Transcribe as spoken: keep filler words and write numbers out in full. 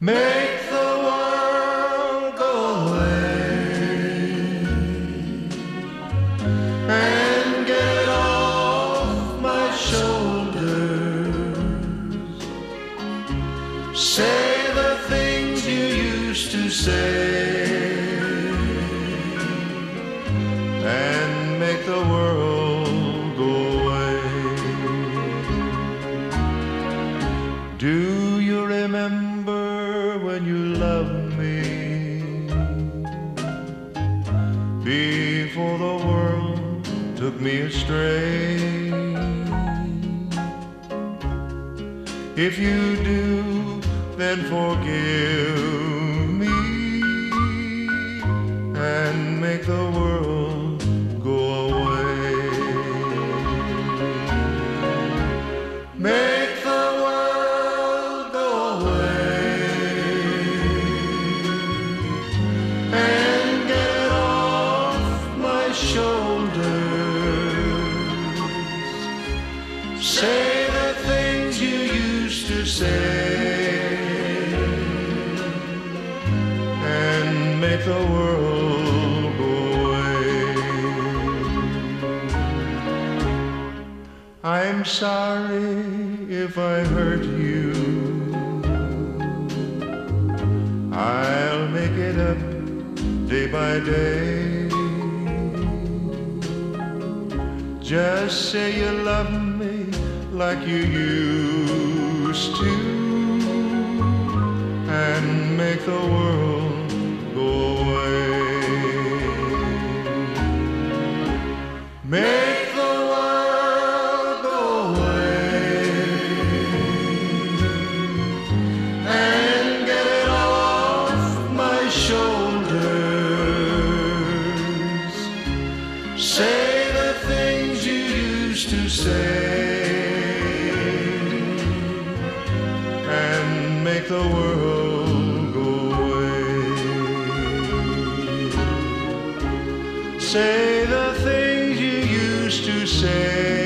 Make the world go away and get it off my shoulders. Say the things you used to say and make the world go away. Do you remember when you loved me before the world took me astray? If you do, then forgive me and make the world go away. Make the world go away and get it off my shoulders. Say the things you used to say and make the world go away. I'm sorry if I hurt you. I'll make it up day by day. Just say you love me like you used to and make the world go away. Make the world go away and get it off my shoulders. Say the things you used to say and make the world go away. Say the things you used to say